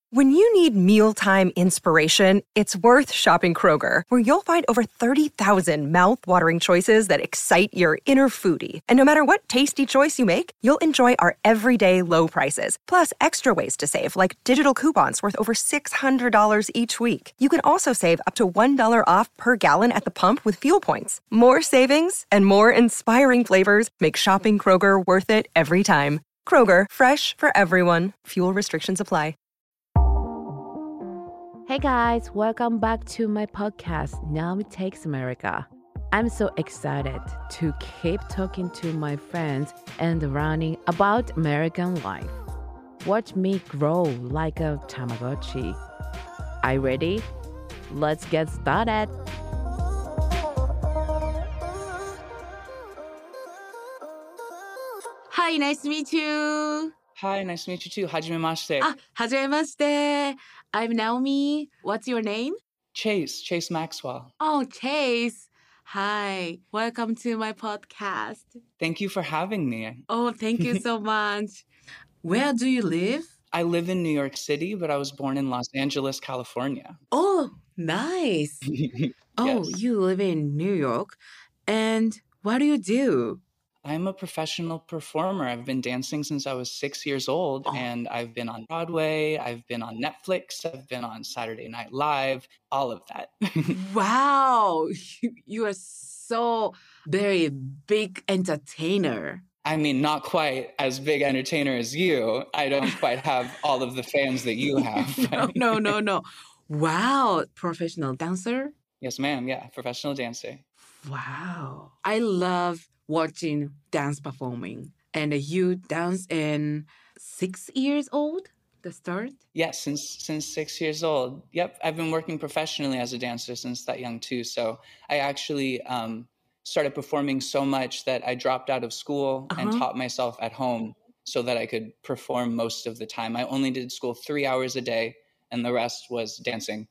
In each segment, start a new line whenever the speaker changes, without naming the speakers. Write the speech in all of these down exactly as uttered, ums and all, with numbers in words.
When you need mealtime inspiration, it's worth shopping Kroger, where you'll find over thirty thousand mouth-watering choices that excite your inner foodie. And no matter what tasty choice you make, you'll enjoy our everyday low prices, plus extra ways to save, like digital coupons worth over six hundred dollars each week. You can also save up to one dollar off per gallon at the pump with fuel points. More savings and more inspiring flavors make shopping Kroger worth it every time. Kroger, fresh for everyone. Fuel restrictions apply.
Hey guys, welcome back to my podcast, Naomi Takes America. I'm so excited to keep talking to my friends and learning about American life. Watch me grow like a Tamagotchi. Are you ready? Let's get started. Hi, nice to meet you.
Hi, nice to meet you too. Hajimemashite.
Ah, hajimemashite. I'm Naomi. What's your name?
Chase, Chase Maxwell.
Oh, Chase. Hi. Welcome to my podcast.
Thank you for having me.
Oh, thank you so much. Where do you live?
I live in New York City, but I was born in Los Angeles, California.
Oh, nice. Oh,
Yes.
you live in New York. And what do you do?
I'm a professional performer. I've been dancing since I was six years old,
Oh.
and I've been on Broadway, I've been on Netflix, I've been on Saturday Night Live, all of that.
Wow. You, you are so very big entertainer.
I mean, not quite as big entertainer as you. I don't quite have all of the fans that you have.
No,
but-
no, no, no. Wow. Professional dancer?
Yes, ma'am. Yeah, professional dancer.
Wow. I love watching dance performing. And you dance in six years old, the start?
Yes, since since six years old. Yep, I've been working professionally as a dancer since that young too. So I actually um, started performing so much that I dropped out of school and
Uh-huh.
taught myself at home so that I could perform most of the time. I only did school three hours a day, and the rest was dancing.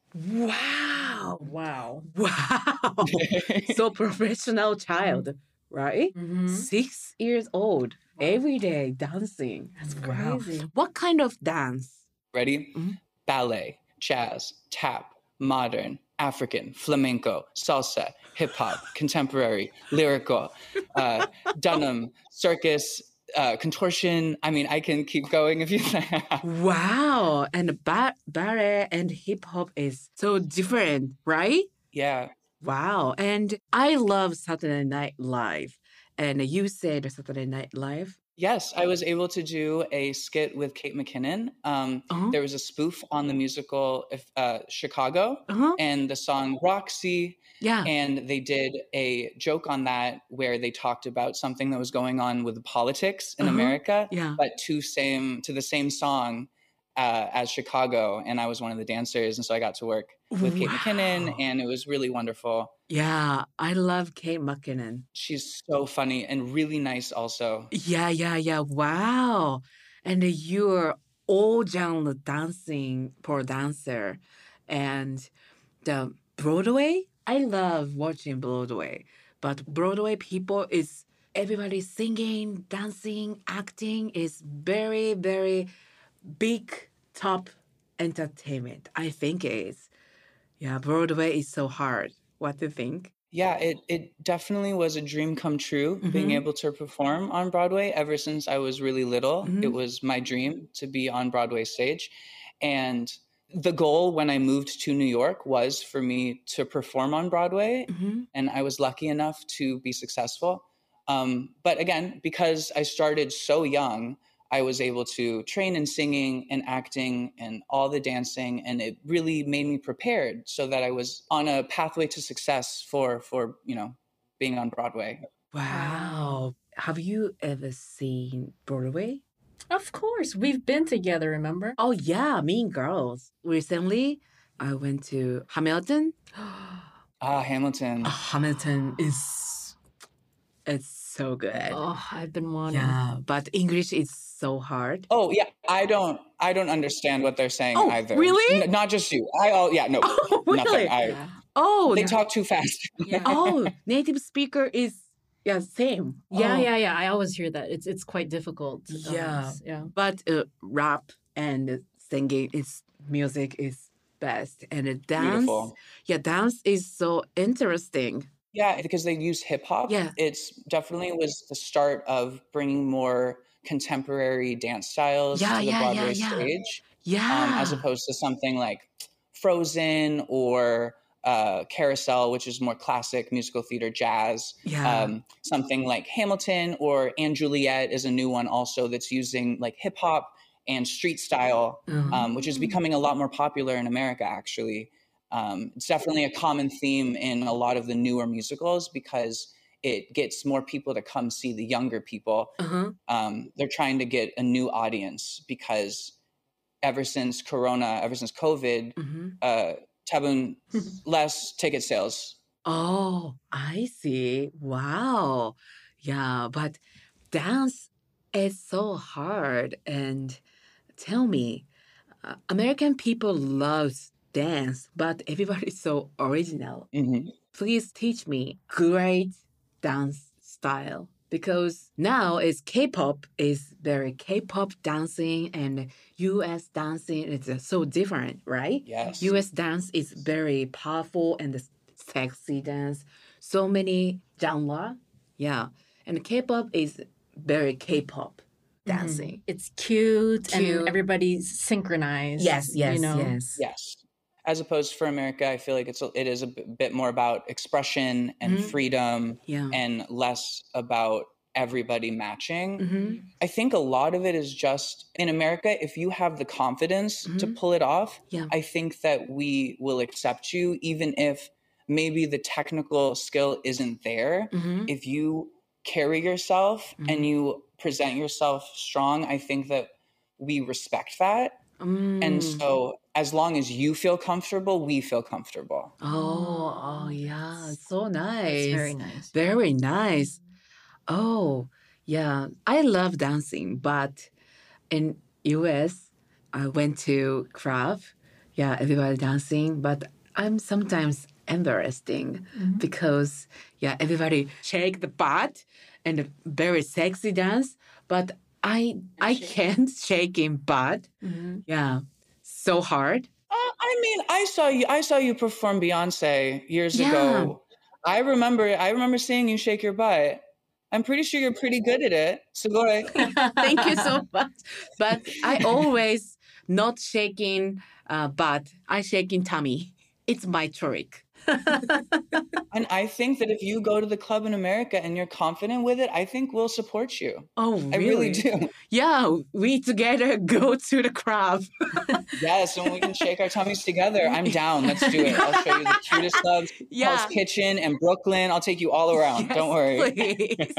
Wow.
Wow.
Wow. So professional child, right?
Mm-hmm.
Six years old, every day dancing.
That's
Wow.
crazy.
What kind of dance?
Ready?
Mhm.
Ballet, jazz, tap, modern, African, flamenco, salsa, hip hop, contemporary, lyrical, uh, Dunham, circus, uh, contortion. I mean, I can keep going if you
Wow. And ba- ballet and hip hop is so different, right?
Yeah.
Wow. And I love Saturday Night Live. And you said Saturday Night Live.
Yes, I was able to do a skit with Kate McKinnon. Um,
Uh-huh.
there was a spoof on the musical uh, Chicago
Uh-huh.
and the song Roxy.
Yeah.
And they did a joke on that where they talked about something that was going on with politics in
Uh-huh.
America,
Yeah.
but to same to the same song uh, as Chicago. And I was one of the dancers, and so I got to work with Kate McKinnon,
Wow.
and it was really wonderful.
Yeah. I love Kate McKinnon.
She's so funny and really nice also.
Yeah, yeah, yeah. Wow. And you're all genre dancing for dancer. And the Broadway, I love watching Broadway. But Broadway people is everybody singing, dancing, acting is very, very big top entertainment. I think it is. Yeah, Broadway is so hard. What do you think?
Yeah, it it definitely was a dream come true being
Mhm.
able to perform on Broadway ever since I was really little.
Mhm.
It was my dream to be on Broadway stage. And the goal when I moved to New York was for me to perform on Broadway.
Mhm.
And I was lucky enough to be successful. Um, but again, because I started so young, I was able to train in singing and acting and all the dancing, and it really made me prepared so that I was on a pathway to success for for you know being on Broadway.
Wow. Have you ever seen Broadway?
Of course. We've been together, remember?
Oh, yeah, Mean Girls. Recently, I went to Hamilton.
Ah, Hamilton.
Oh, Hamilton is it's so good.
Oh, I've been wanting.
Yeah, but English is so hard.
Oh yeah, I don't I don't understand what they're saying
Oh,
either.
really?
N- not just you. I oh yeah no
Oh, really?
nothing. I
Yeah.
Oh,
they
na-
talk too fast.
Yeah.
oh, native speaker is yeah same.
Yeah,
Oh,
yeah, yeah. I always hear that. It's it's quite difficult. to
Yeah.
dance. Yeah.
But uh, rap and singing, its music is best. And the dance,
Beautiful.
yeah, dance is so interesting.
Yeah, because they use hip hop.
Yeah.
It's definitely was the start of bringing more contemporary dance styles
Yeah,
to the
yeah, yeah,
Broadway
yeah.
stage, um,
Yeah.
as opposed to something like Frozen or uh, Carousel, which is more classic musical theater jazz.
Yeah.
Um, something like Hamilton or *And Juliet* is a new one also that's using like hip hop and street style,
Mhm.
um, which is becoming a lot more popular in America, actually. Um, it's definitely a common theme in a lot of the newer musicals because it gets more people to come see the younger people.
Uh-huh.
Um, they're trying to get a new audience because ever since Corona, ever since COVID,
Mhm.
uh, Tabun less ticket sales.
Oh, I see. Wow. Yeah, but dance is so hard. And tell me, uh, American people love dance, but everybody's so original.
Mhm.
Please teach me great dance style because now is K-pop is very K-pop dancing and U S dancing is uh, so different, right?
Yes.
U S dance is very powerful and the sexy dance, so many genre, yeah, and K-pop is very K-pop dancing.
Mhm. It's cute,
Cute.
and everybody's synchronized.
Yes, yes,
you know?
yes.
Yes. As opposed for America, I feel like it's a, it is a b- bit more about expression and
Mhm.
freedom
Yeah.
and less about everybody matching.
Mm-hmm.
I think a lot of it is just in America, if you have the confidence to
Mhm.
pull it off,
Yeah.
I think that we will accept you, even if maybe the technical skill isn't there.
Mm-hmm.
If you carry yourself
Mhm.
and you present yourself strong, I think that we respect that. And
Mm.
so as long as you feel comfortable, we feel comfortable.
Oh, oh yeah, so nice.
That's very nice.
Very nice. Oh, yeah. I love dancing, but in U S, I went to club. Yeah, everybody dancing, but I'm sometimes embarrassing because yeah, everybody shake the butt and a very sexy dance, but I I can't shake in butt.
Mhm.
Yeah, so hard.
Uh, I mean, I saw you. I saw you perform Beyonce years
Yeah.
ago. I remember. I remember seeing you shake your butt. I'm pretty sure you're pretty good at it. So go ahead.
Thank you so much. But I always not shaking uh, butt. I shaking tummy. It's my trick.
And I think that if you go to the club in America and you're confident with it, I think we'll support you.
Oh,
I really do.
Yeah, we together go to the club.
Yes, and we can shake our tummies together. I'm down. Let's do it. I'll show you the cutest clubs,
Yeah.
Hell's Kitchen and Brooklyn. I'll take you all around.
Yes,
Don't worry.
please.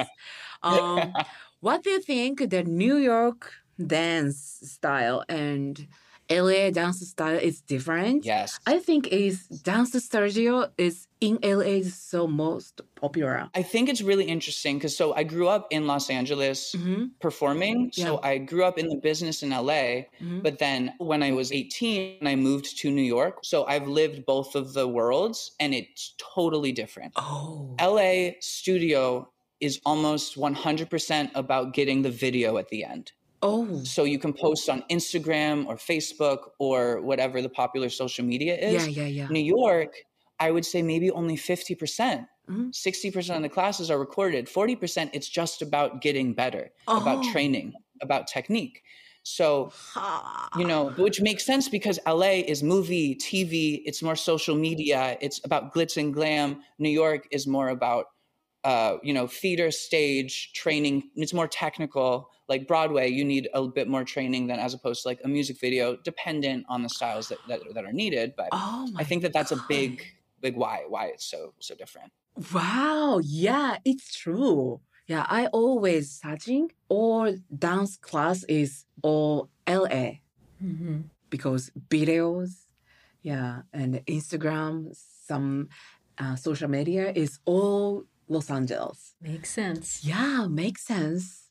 um, what do you think the New York dance style and L A dance style is different?
Yes.
I think is dance studio is in L A is so most popular.
I think it's really interesting because so I grew up in Los Angeles
Mm-hmm.
performing. So
Yeah.
I grew up in the business in L A,
Mhm.
but then when I was eighteen, I moved to New York. So I've lived both of the worlds and it's totally different.
Oh.
L A studio is almost one hundred percent about getting the video at the end.
Oh.
So you can post on Instagram or Facebook or whatever the popular social media is.
Yeah, yeah, yeah.
New York, I would say maybe only fifty percent.
Mhm.
sixty percent of the classes are recorded. forty percent, it's just about getting better, about
Oh.
training, about technique. So,
Ha.
you know, which makes sense because L A is movie, T V, it's more social media, it's about glitz and glam. New York is more about, uh, you know, theater, stage, training. It's more technical. Like Broadway, you need a bit more training than as opposed to like a music video, dependent on the styles that, that, that are needed. But
Oh my
I think that that's a
God.
big, big why, why it's so, so different.
Wow, yeah, it's true. Yeah, I always searching all dance class is all L A
Mhm.
because videos, yeah, and Instagram, some uh, social media is all Los Angeles.
Makes sense.
Yeah, makes sense.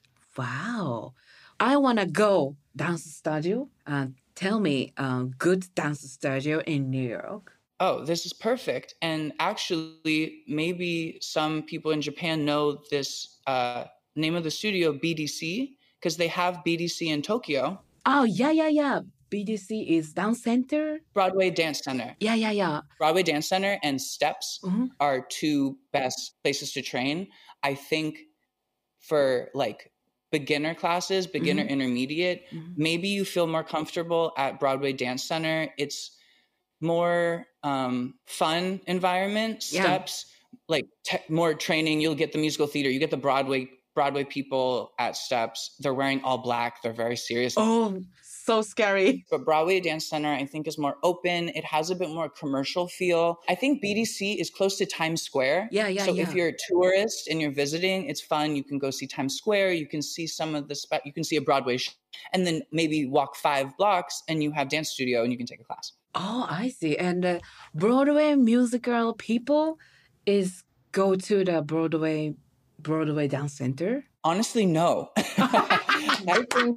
Wow, I wanna go dance studio. Uh, tell me, um, good dance studio in New York.
Oh, this is perfect. And actually, maybe some people in Japan know this uh, name of the studio, B D C, because they have B D C in Tokyo.
Oh yeah, yeah, yeah. B D C is Dance Center.
Broadway Dance Center.
Yeah, yeah, yeah.
Broadway Dance Center and Steps
Mm-hmm.
are two best places to train. I think for like beginner classes, beginner
Mhm.
intermediate,
Mhm.
maybe you feel more comfortable at Broadway Dance Center. It's more um, fun environment,
Yeah.
Steps, like te- more training. You'll get the musical theater. You get the Broadway Broadway people at Steps. They're wearing all black. They're very serious.
Oh, so scary.
But Broadway Dance Center, I think, is more open. It has a bit more commercial feel. I think B D C is close to Times Square.
Yeah, yeah,
So
yeah.
if you're a tourist and you're visiting, it's fun. You can go see Times Square. You can see some of the, spe- you can see a Broadway show, and then maybe walk five blocks and you have dance studio and you can take a class.
Oh, I see. And uh, Broadway musical people is go to the Broadway Broadway Dance Center.
Honestly, no. I think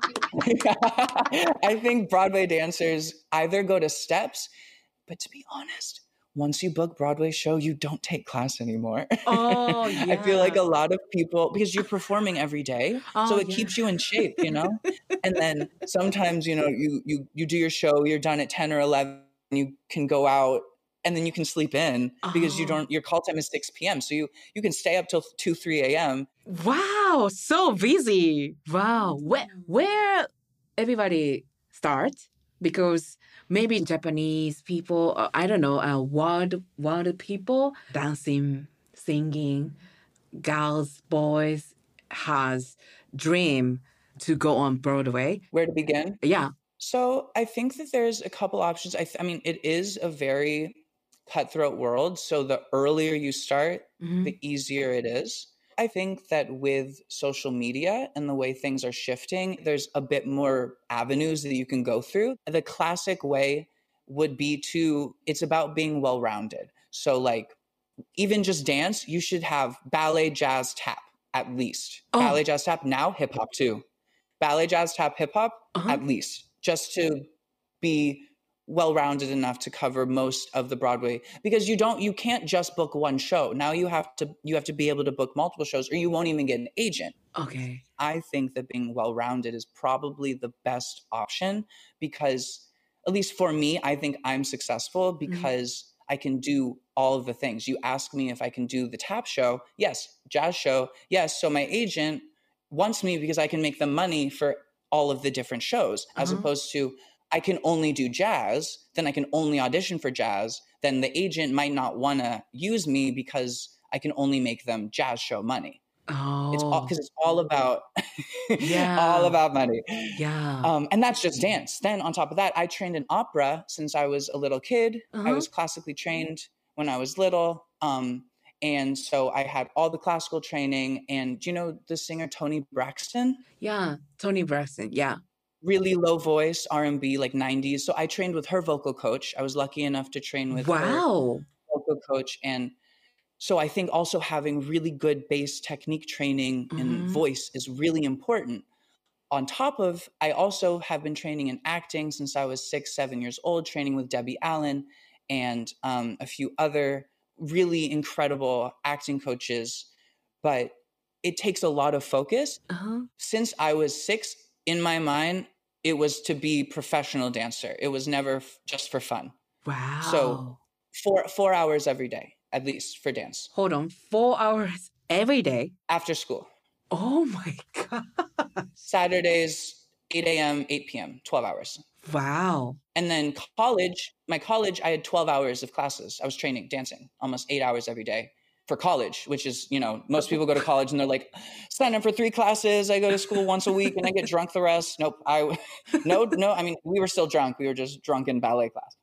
I think Broadway dancers either go to Steps, but to be honest, once you book Broadway show, you don't take class anymore.
Oh,
I feel like
yeah.
a lot of people, because you're performing every day, so
Oh,
it
yeah.
keeps you in shape, you know? And then sometimes, you know, you you you do your show, you're done at ten or eleven, you can go out and then you can sleep in because you
Oh.
don't, your call time is six p.m. So you you can stay up till two, three a.m.
Wow, so busy. Wow. Where where everybody start? Because maybe Japanese people, uh, I don't know, uh, world world people dancing, singing, girls, boys has dream to go on Broadway.
Where to begin?
Yeah.
So I think that there's a couple options. I, th- I mean, it is a very cutthroat world. So the earlier you start,
Mhm.
the easier it is. I think that with social media and the way things are shifting, there's a bit more avenues that you can go through. The classic way would be to, it's about being well-rounded. So like even just dance, you should have ballet, jazz, tap at least.
Oh.
Ballet, jazz, tap, now hip hop too. Ballet, jazz, tap, hip hop
Uh-huh.
at least, just to be well-rounded enough to cover most of the Broadway, because you don't you can't just book one show. Now you have to you have to be able to book multiple shows or you won't even get an agent.
Okay.
I think that being well-rounded is probably the best option because, at least for me, I think I'm successful because I can do all of the things. You ask me if I can do the tap show. Yes. Jazz show. Yes. So my agent wants me because I can make them money for all of the different shows, as
Uh-huh.
opposed to I can only do jazz, then I can only audition for jazz. Then the agent might not want to use me because I can only make them jazz show money. It's all
Oh.
because it's all about
Yeah.
all about money.
Yeah.
Um, and that's just dance. Then on top of that, I trained in opera since I was a little kid. I
Uh-huh.
was classically trained when I was little. Um, and so I had all the classical training. And do you know the singer Toni Braxton?
Yeah. Toni Braxton. Yeah.
Really low voice, R and B, like nineties. So I trained with her vocal coach. I was lucky enough to train with her
Wow.
vocal coach. And so I think also having really good bass technique training and
Mhm.
voice is really important. On top of, I also have been training in acting since I was six, seven years old, training with Debbie Allen and um, a few other really incredible acting coaches. But it takes a lot of focus.
Uh-huh.
Since I was six, in my mind, it was to be professional dancer. It was never f- just for fun.
Wow.
So four four hours every day, at least for dance,
Hold on. Four hours every day.
after school.
Oh my God.
Saturdays, eight a.m., eight p.m., twelve hours.
Wow.
And then college, my college, I had twelve hours of classes. I was training, dancing, almost eight hours every day for college, which is, you know, most people go to college and they're like, sign up for three classes. I go to school once a week and I get drunk the rest. Nope. I, no, no. I mean, we were still drunk. We were just drunk in ballet class.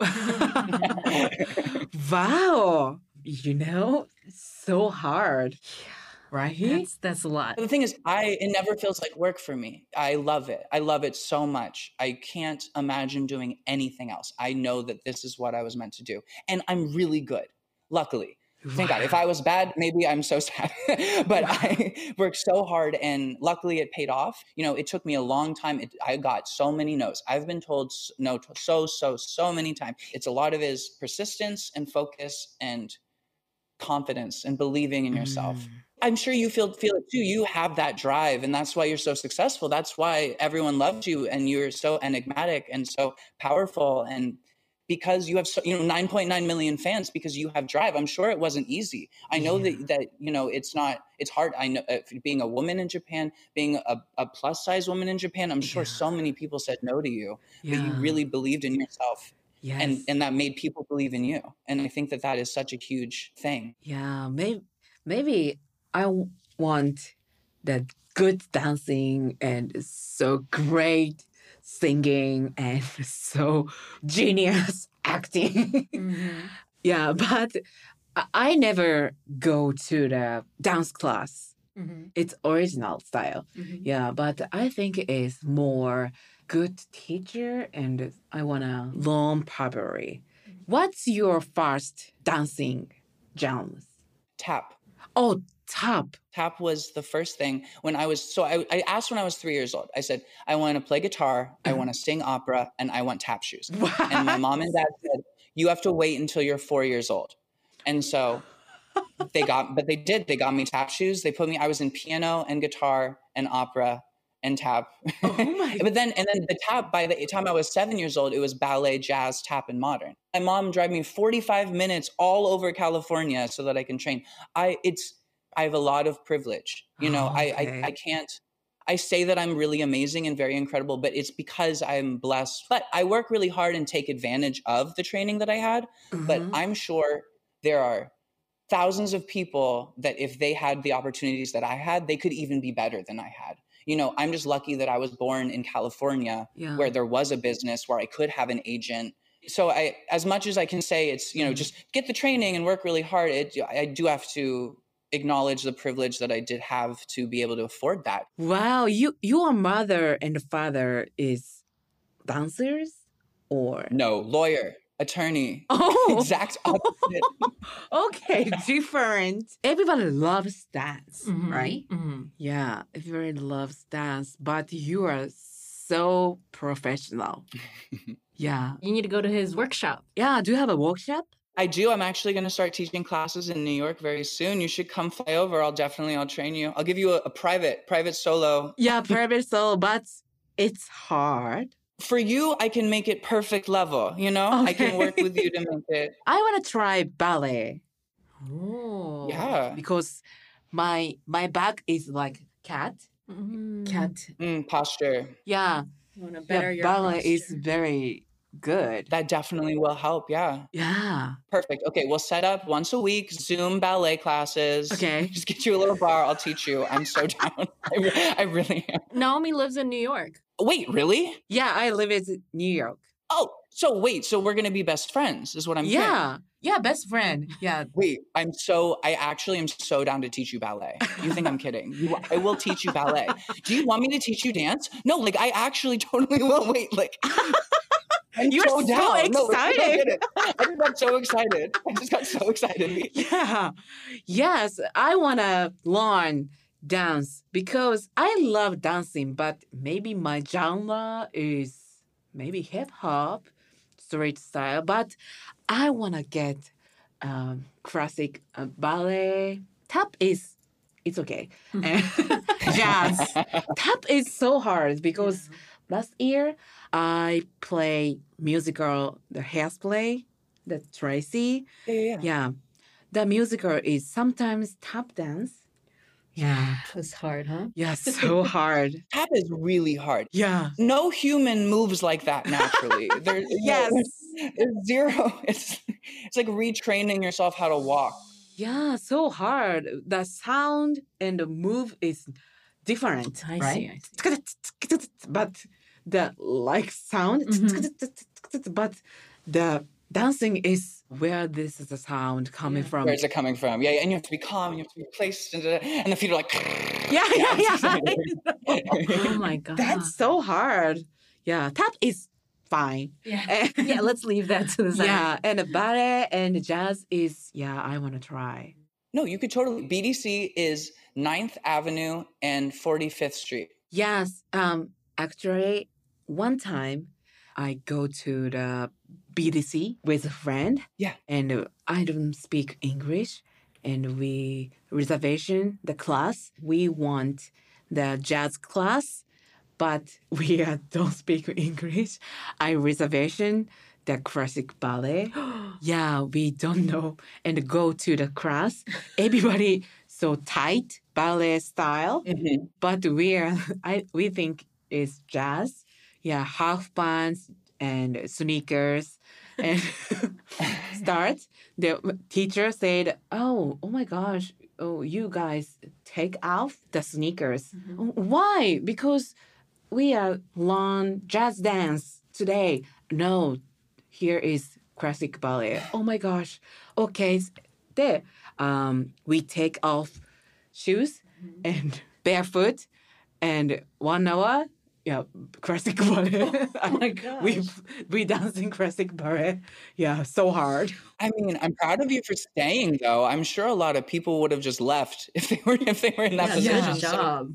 Wow. You know, so hard. Right?
That's that's a lot.
But the thing is, I it never feels like work for me. I love it. I love it so much. I can't imagine doing anything else. I know that this is what I was meant to do. And I'm really good, luckily. Thank God. If I was bad, maybe I'm so sad. But I worked so hard and luckily it paid off. You know, it took me a long time. It, I got so many no's. I've been told s- no to so, so, so many times. It's a lot of it is persistence and focus and confidence and believing in yourself.
Mm.
I'm sure you feel feel it too. You have that drive, and that's why you're so successful. That's why everyone loves you, and you're so enigmatic and so powerful. And because you have, so, you know, nine point nine million fans, because you have drive. I'm sure it wasn't easy. I know
Yeah.
that that you know it's not. It's hard. I know uh, being a woman in Japan, being a, a plus size woman in Japan. I'm sure
Yeah.
so many people said no to you, but you
Yeah.
really believed in yourself.
Yes.
And and that made people believe in you. And I think that that is such a huge thing.
Yeah, maybe maybe I w- want that good dancing and so great singing and so genius acting.
Mhm.
Yeah, but I- I never go to the dance class.
Mhm.
It's original style.
Mhm.
Yeah, but I think it's more good teacher and I want to learn properly. What's your first dancing genres?
Tap.
Oh, tap.
Tap was the first thing when I was, so I, I asked when I was three years old. I said, I want to play guitar, I want to sing opera, and I want tap shoes. And my mom and dad said, you have to wait until you're four years old. And so they got, but they did, they got me tap shoes. They put me, I was in piano and guitar and opera and tap.
Oh my
But then, and then the tap, by the time I was seven years old, it was ballet, jazz, tap, and modern. My mom drive me forty-five minutes all over California so that I can train. I, it's, I have a lot of privilege. You know, I,
Okay.
I, I can't, I say that I'm really amazing and very incredible, but it's because I'm blessed. But I work really hard and take advantage of the training that I had. But
Mhm.
I'm sure there are thousands of people that if they had the opportunities that I had, they could even be better than I had. You know, I'm just lucky that I was born in California
Yeah.
where there was a business where I could have an agent. So I, as much as I can say it's, you know,
Mm.
just get the training and work really hard, it, I do have to acknowledge the privilege that I did have to be able to afford that.
Wow, you your mother and father is dancers or
No, lawyer, attorney,
Oh,
exact opposite.
okay, different. Everybody loves dance,
Mhm.
right?
Mhm.
Yeah, everybody loves dance, but you are so professional. Yeah.
You need to go to his workshop.
Yeah, do you have a workshop?
I do. I'm actually going to start teaching classes in New York very soon. You should come fly over. I'll definitely, I'll train you. I'll give you a, a private, private solo.
Yeah, private solo, but it's hard.
For you, I can make it perfect level, you know? I can work
Okay.
with you to make it.
I want to try ballet
Oh.
Yeah.
because my my back is like cat.
Mhm.
Cat.
Mm, posture.
Yeah.
You want to
Yeah,
better your
ballet is
posture.
very good.
That definitely will help. Yeah.
Yeah.
Perfect. Okay. We'll set up once a week Zoom ballet classes.
Okay.
Just get you a little bar. I'll teach you. I'm so down. I, re- I really am.
Naomi lives in New York.
Wait, really?
Yeah, I live in New York.
Oh, so wait. So we're going to be best friends is what I'm saying.
Yeah. Yeah, best friend. Yeah.
Wait, I'm so, I actually am so down to teach you ballet. You think I'm kidding? You, I will teach you ballet. Do you want me to teach you dance? No, like I actually totally will. Wait, like I'm
You're so
down. No, like, no,
excited.
get it. I just got so excited. I just got so excited.
Yeah. Yes, I want to learn dance because I love dancing, but maybe my genre is maybe hip hop, street style, but I want to get um, classic uh, ballet. Tap is, it's okay. And jazz. Tap is so hard because last year I play musical, the Hairspray, the Tracy.
Yeah, yeah, yeah.
Yeah. The musical is sometimes tap dance. Yeah.
It's hard, huh?
Yeah, so hard.
Tap is really hard.
Yeah.
No human moves like that naturally. There, you know,
Yes.
there's, there's zero. It's it's like retraining yourself how to walk.
Yeah, so hard. The sound and the move is different.
I
right?
see, I see.
But the like sound,
Mhm.
but the dancing is where this is the sound coming
Yeah.
from.
Where's it coming from? Yeah, yeah, and you have to be calm. You have to be placed, and, and the feet are like.
Yeah, yeah,
it's
yeah.
exciting.
Oh my god.
That's so hard. Yeah, tap is fine.
yeah. Yeah, let's leave that to the side.
Yeah, and the ballet and the jazz is, yeah, I want to try.
No, you could totally. B D C is ninth Avenue and forty-fifth Street.
Yes, um, actually, one time I go to the B D C with a friend.
Yeah.
And uh, I don't speak English. and we reservation the class. We want the jazz class, but we uh, don't speak English. I reservation the classic ballet. Yeah, we don't know and go to the class. Everybody so tight ballet style,
Mhm.
but we are I we think it's jazz. Yeah, half pants and sneakers and start. The teacher said, "Oh, oh my gosh, oh you guys take off the sneakers. "Oh, why? Because we are learn jazz dance today. No, here is classic ballet. Oh my gosh. Okay, there. Um, we take off shoes and barefoot and one hour. Yeah, classic ballet.
Oh my gosh.
we we dancing classic ballet. Yeah, so hard.
I mean, I'm proud of you for staying, though. I'm sure a lot of people would have just left if they were if they were in that
Yeah,
position.
good
So-
job.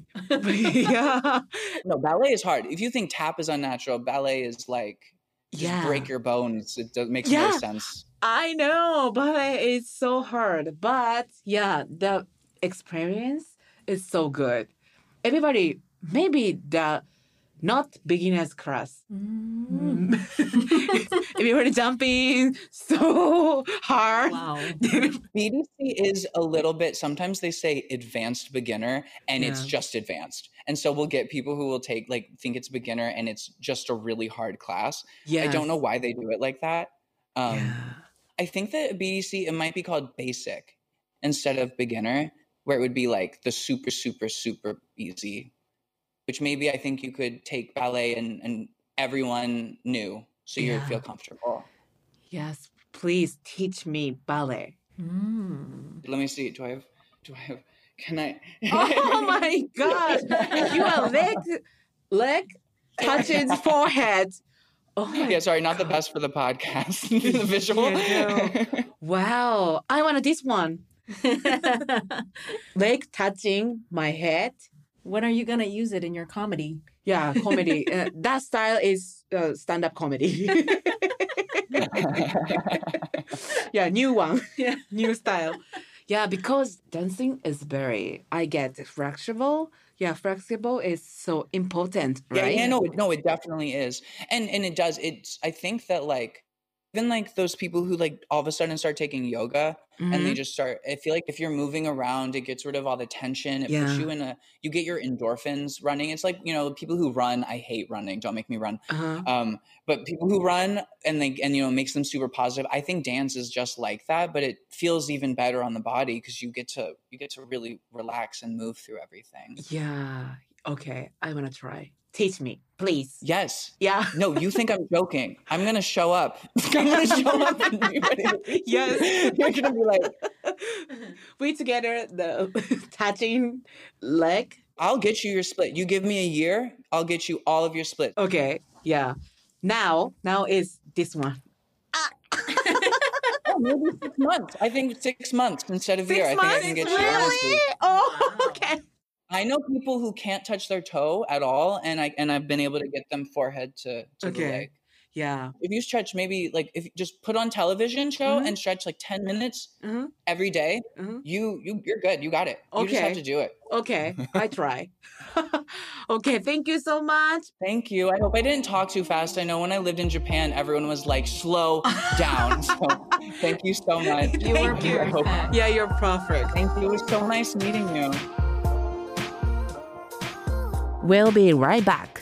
yeah,
no, ballet is hard. If you think tap is unnatural, ballet is like just
yeah.
break your bones. It does, makes no
Yeah.
sense.
I know, ballet is so hard. But yeah, the experience is so good. Everybody, maybe the not beginners class.
Mm.
Everybody jumping so hard.
Wow.
B D C is a little bit, sometimes they say advanced beginner and it's
Yeah.
just advanced. And so we'll get people who will take, like, think it's beginner and it's just a really hard class. I don't know why they do it like that. Um,
Yeah.
I think that at B D C, it might be called basic instead of beginner, where it would be like the super, super, super easy, which maybe I think you could take ballet and, and everyone knew. So you'd
Yeah.
feel comfortable.
Yes, please teach me ballet.
Mm.
Let me see. Do I have, do I have, can I?
Oh my gosh. You are leg, leg touches forehead. Oh my
Yeah, sorry, not the best for the podcast, the visual.
Yeah, Wow. I want this one. Leg touching my head.
When are you gonna use it in your comedy?
Yeah, comedy. Uh, that style is uh, stand-up comedy. Yeah, new one.
Yeah.
New style. Yeah, because dancing is very, I get flexible. Yeah, flexible is so important,
Yeah,
right?
yeah, no, it- no, it definitely is, and and it does. It's I think that like even like those people who like all of a sudden start taking yoga and they
Mhm.
just start. I feel like if you're moving around, it gets rid of all the tension. It puts
Yeah.
you in a. You get your endorphins running. It's like, you know, people who run. I hate running. Don't make me run.
Uh-huh.
Um, but people who run and they and you know makes them super positive. I think dance is just like that, but it feels even better on the body because you get to you get to really relax and move through everything.
Yeah. Okay, I want to try. Teach me, please.
Yes.
Yeah.
No, you think I'm joking. I'm gonna show up. I'm gonna show up and be ready to teach you.
Yes.
You're gonna be like,
We together the touching leg.
I'll get you your split. You give me a year, I'll get you all of your split.
Okay. Yeah. Now, now is this one.
Oh, maybe six months. I think six months instead of a year. I
Six
think I
months?
can get you all of
Really?
these.
Oh,
Wow.
okay.
I know people who can't touch their toe at all, and I and I've been able to get them forehead to, to the
Okay.
leg.
Yeah.
If you stretch maybe like if you just put on television show
Mhm.
and stretch like ten minutes
Uh-huh.
every day,
Uh-huh.
you you you're good. You got it. You just have
Okay.
to do it.
Okay. I try. Okay. Thank you so much.
Thank you. I hope I didn't talk too fast. I know when I lived in Japan, everyone was like, slow down. So thank you so much.
You were
Thank I hope-
perfect.
Yeah, you're perfect.
Thank you. It was so nice meeting you.
We'll be right back.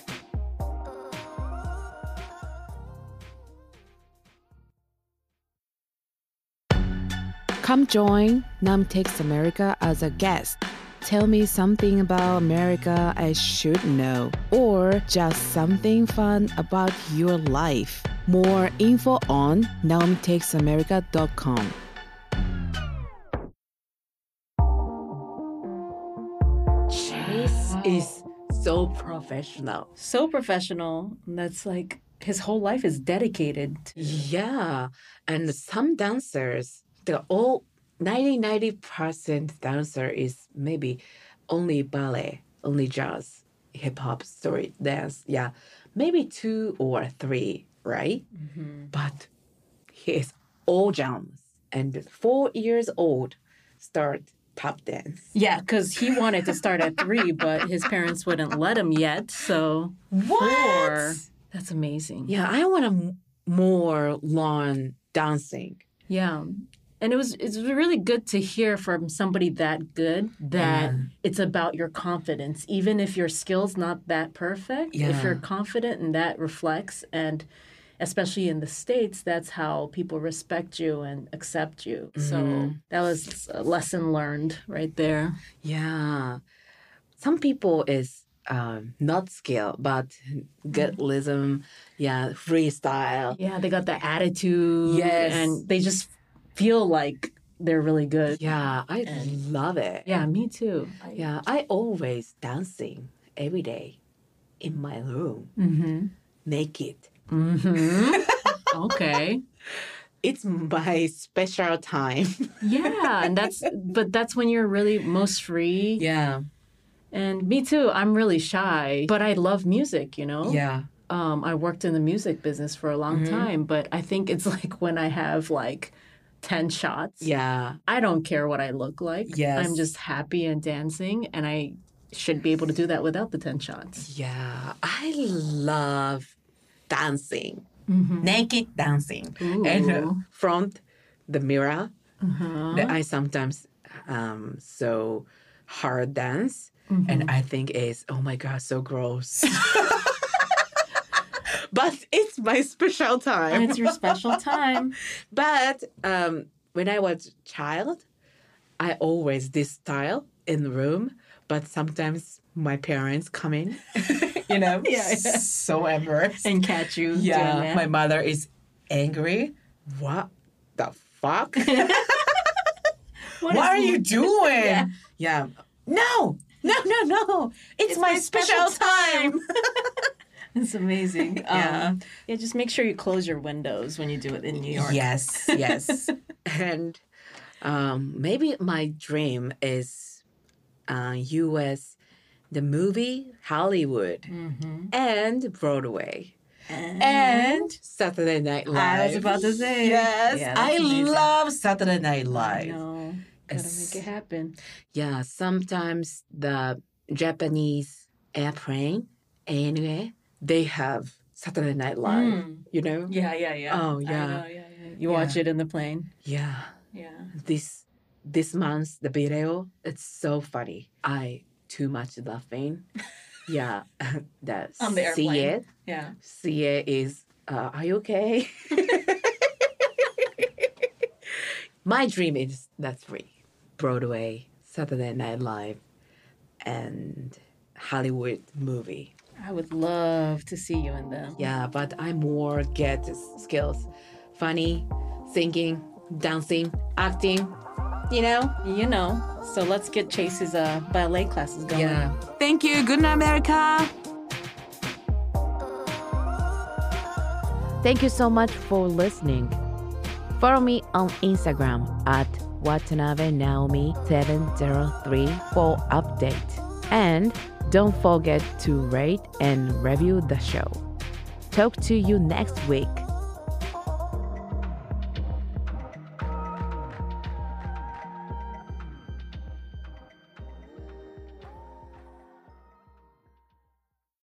Come join Nam Takes America as a guest. Tell me something about America I should know, or just something fun about your life. More info on naomi takes america dot com. Chase is so professional.
So professional. That's like his whole life is dedicated to.
Yeah, and some dancers, they're all ninety, ninety percent dancer is maybe only ballet, only jazz, hip hop, story dance. Yeah, maybe two or three, right? But he is all genres and four years old. start tap dance.
Yeah, because he wanted to start at three, but his parents wouldn't let him yet. So four. That's amazing.
Yeah, I want to more learn dancing.
Yeah. And it was it's really good to hear from somebody that good that
Yeah.
it's about your confidence. Even if your skill's not that perfect,
Yeah.
if you're confident and that reflects, and especially in the States, that's how people respect you and accept you. So that was a lesson learned right there.
Yeah. Some people is um, not skill, but good rhythm. Yeah, freestyle.
Yeah, they got the attitude.
Yes.
And they just feel like they're really good.
Yeah, I love it.
Yeah, me too.
Yeah, I always dancing every day in my room,
Mm-hmm.
naked.
Mm-hmm. Okay.
It's my special time.
Yeah, and that's but that's when you're really most free.
Yeah,
And me too. I'm really shy, but I love music, you know?
yeah,
Um, I worked in the music business for a long
Mm-hmm.
time, but I think it's like when I have like ten shots.
yeah.
I don't care what I look like.
Yes.
I'm just happy and dancing, and I should be able to do that without the ten shots.
Yeah, I love dancing,
Mm-hmm.
naked dancing,
Ooh.
and uh, front the mirror.
Uh-huh.
That I sometimes um so hard dance,
Mm-hmm.
and I think is oh my god, so gross. But it's my special time.
And it's your special time.
But um, when I was child, I always this style in the room. But sometimes my parents come in, you know,
Yeah, yeah.
so embarrassed.
And catch you doing
Yeah,
that.
my mother is angry. What the fuck? What, are you doing?
Yeah.
Yeah. No, no, no, no. It's, my,
my
special,
special
time.
It's amazing.
Yeah.
Um, yeah, just make sure you close your windows when you do it in New York.
Yes, yes. And um, maybe my dream is uh, U S, the movie Hollywood
Mm-hmm.
and Broadway and Saturday Night Live.
I was about to say.
Yes,
Yeah, that's
I
amazing.
love Saturday Night
I
Live.
know. Gotta
It's-
make it happen.
Yeah, sometimes the Japanese airplane, anyway, they have Saturday Night Live,
Mm.
you know?
Yeah, yeah, yeah.
Oh,
I
yeah.
know, yeah, yeah. You watch it in the plane.
Yeah.
Yeah.
This this month, the video, it's so funny. I too much laughing. Yeah. that
On the
see
airplane.
it.
Yeah.
See it is, uh, are you okay? My dream is the three. Broadway, Saturday Night Live, and Hollywood movie.
I would love to see you in them.
Yeah, but I more get skills. Funny, singing, dancing, acting, you know?
You know. So let's get Chase's uh, ballet classes going.
Yeah. Thank you. Good night, America.
Thank you so much for listening. Follow me on Instagram at Watanabe Naomi seven zero three for update. And don't forget to rate and review the show. Talk to you next week.